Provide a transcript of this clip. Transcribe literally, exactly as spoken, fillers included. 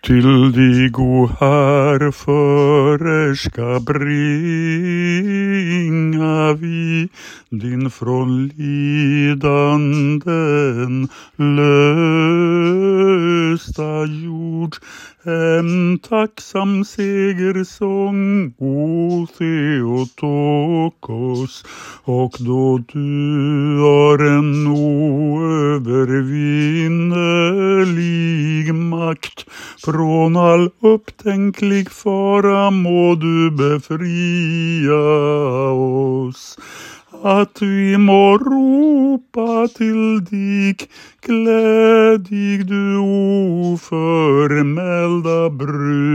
Till dig, o härförare, ska bringa vi din från lidanden lösta jord. En tacksam segersång, o Theotokos, och då du har en oövervinnerlig makt från all upptänklig fara, må du befria oss. Att vi må ropa till dig, glädjig du oförmälda brud.